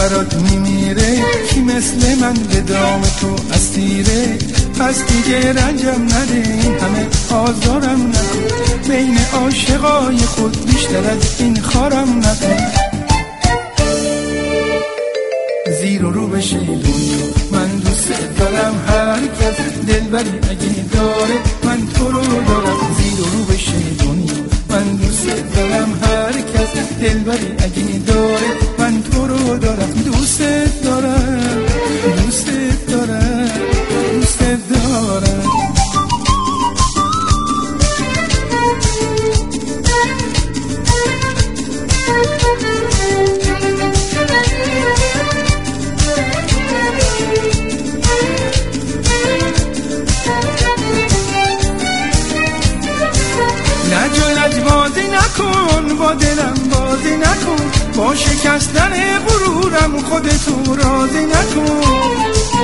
برات میمیره، کی مثل من به دام تو اسیره. پس دیگه رنجم نده، این همه آزارم نکن، بین عاشقای خود بیشتر از این خارم نکن. زیر و رو بشه دنیا، من دوست دارم هر کس دلبری اگه داره من تو رو دارم. زیر و رو بشه دنیا، من دوست دارم هر کس دلبری اگه داره من تو رو دارم. دوست دارم، دوست دارم، دوست دارم. لج بازی نکن، با دلم بازی نکن، با شکستن غرورم خودتو راضی نکن.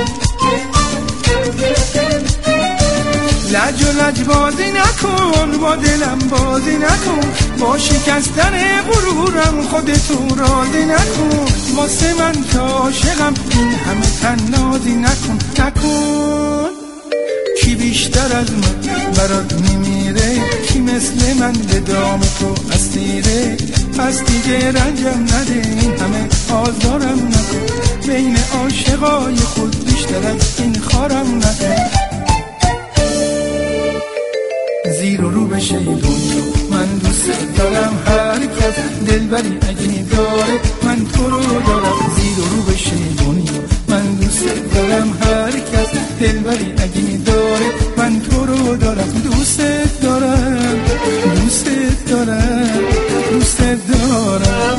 لج بازی نکن، با دلم بازی نکن، با شکستن غرورم خودتو راضی نکن. واسه من که عاشقم این همه طنازی نکن نکن. کی بیشتر از من برات میمیره، کی مثل من به دام تو اسیره. پس دیگه رنجم نده، این همه آزارم نکن، بین عاشقای خود بیشتر از این خارم نکن. زیر و رو بشه دنیا، من دوست دارم هر کس دلبری اگه داره من تو رو دارم. زیر و رو بشه دنیا، من دوست دارم هر کس دلبری اگه داره من تو رو دارم. دوست دارم، دوست دارم، دوست دارم.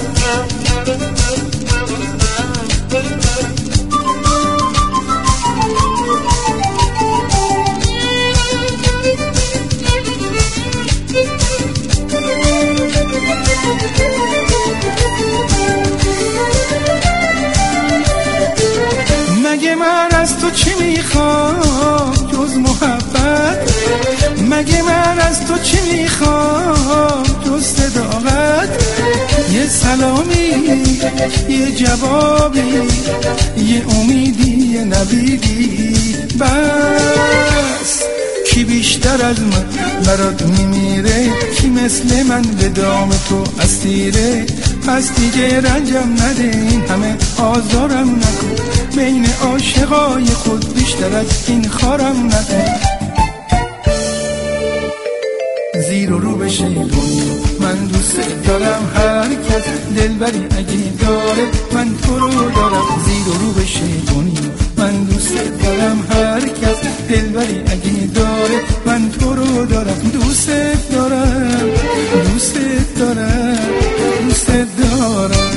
مگه من از تو چی میخوام جز محبت؟ مگه من از تو چی میخوام جز صداقت؟ یه سلامی، یه جوابی، یه امیدی، یه نویدی بس. کی بیشتر از من برات میمیره، کی مثل من به دام تو اسیره. پس دیگه رنجم نده، این همه آزارم نکن، بین عاشقای خود بیشتر از این خارم نکن. زیر و رو بشه دنیا، من دوست دارم هر کس دلبری اگه داره من تو رو دارم. زیر و رو بشه دنیا، من دوست دارم هر کس دلبری اگه داره من تو رو دارم. دوست دارم، دوست دارم، دوست دارم.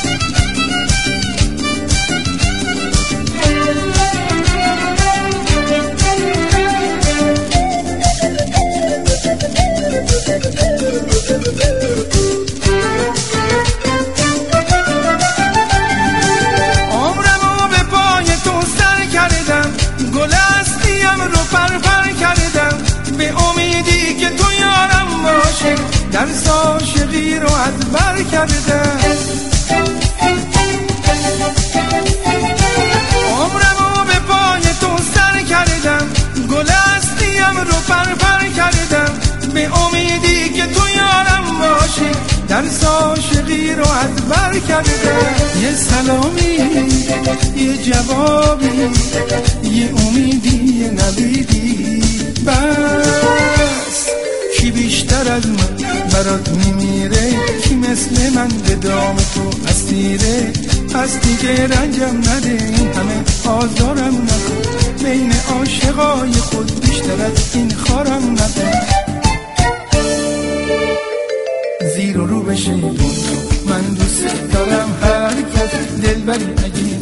عمرمو به پای تو سر کردم، گل هستیم رو پرپر کردم، به امیدی که تو یارم باشی درس عاشقی رو از بر کردم. عمرمو به پای تو سر کردم، گل هستیم رو پرپر کردم، به امیدی که تو یارم باشی درس عاشقی رو از بر کردم. یه سلامی، یه جوابی، یه امیدی، یه نویدی بس. کی بیشتر از من برات میمیره، کی مثل من به دام تو اسیره. پس دیگه رنجم نده، این همه آزارم نکن، بین عاشقای خود بیشتر از این خارم نکن. زیر و رو بشه دنیا، من دوست دارم هر کس دلبری اگه